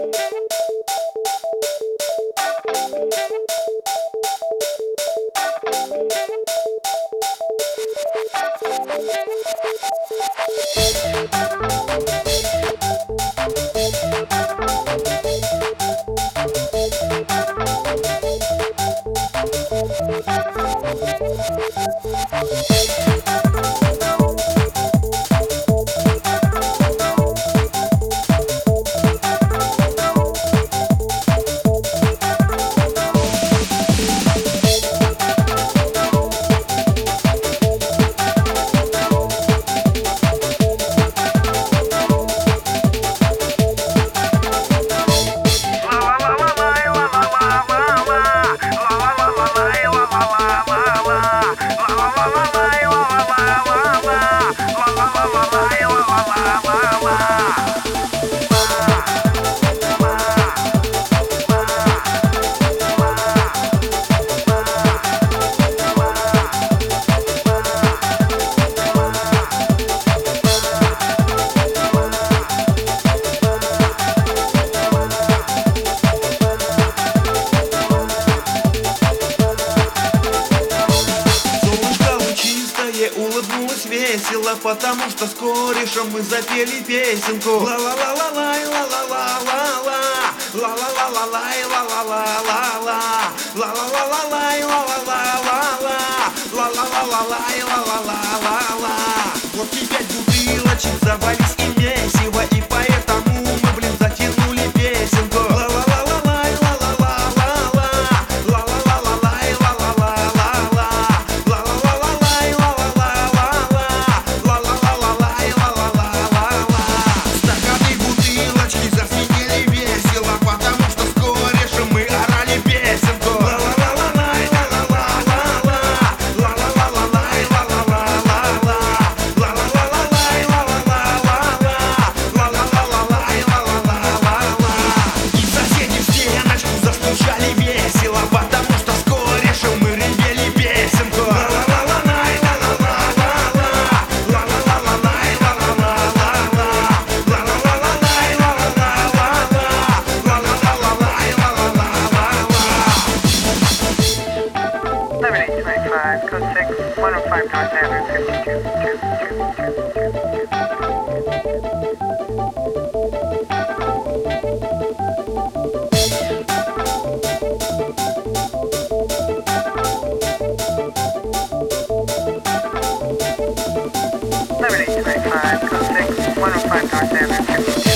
Весело, потому что с корешем мы запели песенку. Ла-ла-ла-ла-лай, ла-ла-ла-ла-ла, ла-ла-ла-ла-лай, ла-ла-ла-ла-ла, ла-ла-ла-ла-лай, ла-ла-ла-ла-ла, ла-ла-ла-ла-лай, ла-ла-ла-ла-ла. Вот и 5 бутылочек завались и месиво, и поэтому мы, блин, затянули песенку. Ла-ла-ла-ла-лай, ла-ла-ла-ла-ла, ла-ла-ла-ла-лай, ла-ла-ла-ла-ла, ла-ла-ла-ла-лай, стаканы, бутылочки зазвенели весело, потому что с корешем мы орали песенку. Ла-ла-ла-лай, ла-ла-ла-ла-ла, ла-ла-ла-лай, ла-ла-ла-ла-ла, ла-ла-ла-лай, ла-ла-ла-ла-ла, ла-ла-ла-лай, ла-ла-ла-ла-ла. И соседи в стеночку застучали весело, потому что с корешем мы ревели песенку. Ла-ла-ла-лай, ла-ла-ла-ла-ла, ла-ла-ла-лай, ла-ла-ла-ла-ла, ла-ла-ла-лай, ла-ла-ла-ла-ла, ла-ла-ла-лай, ла-ла-ла-ла-ла. 7825, code 6, 105 North Avenue, 7825, code 6, 105 North Avenue, 52.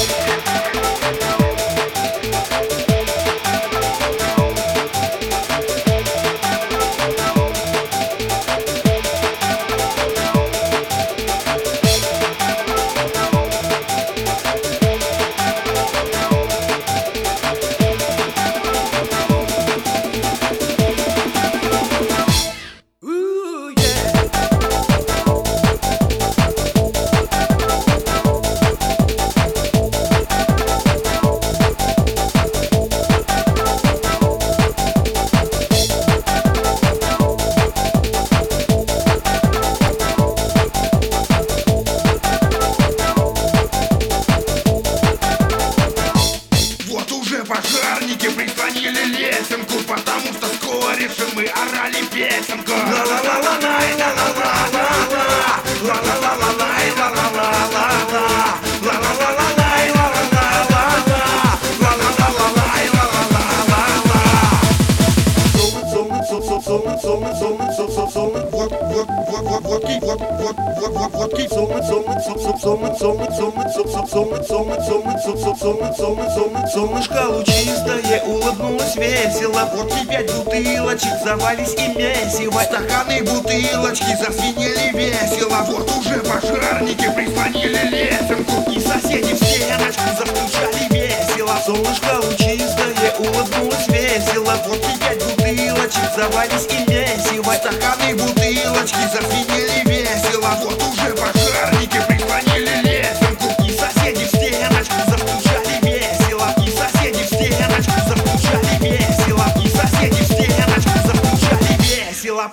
Пожарники прислонили лесенку, потому что с корешем мы орали песенку. Ла-ла-ла-ла-лай, ла-ла-ла-ла-ла, ла-ла-ла-ла-лай, ла-ла-ла-ла-ла, ла-ла-ла-ла-лай, ла-ла-ла-ла-ла, ла-ла-ла-ла-лай, ла-ла-ла-ла-ла. Солнышко лучистое улыбнулось весело, вот и 5 бутылочек завались и месиво, стаканы, бутылочки зазвенели весело, вот уже пожарники прислонили лесенку, и соседи в стеночку застучали весело. Солнышко лучистое улыбнулось весело, вот и 5 бутылочек завались и месиво, стаканы, бутылочки зазвенели весело, вот уже пожарники прислонили лесенку, и соседи в стеночку застучали весело, и соседи в стеночку застучали весело, и соседи в стеночку застучали весело.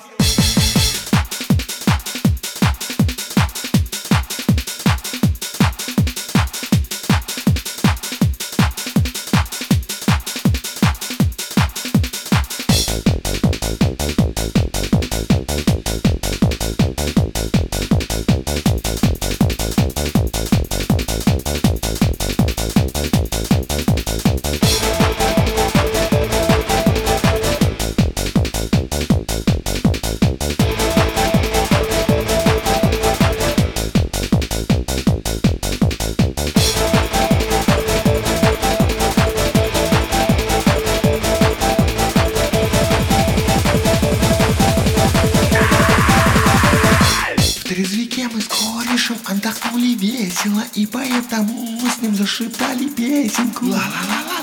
трезвике мы с корешем отдохнули весело, и поэтому мы с ним зашептали песенку. Ла-ла-ла-ла.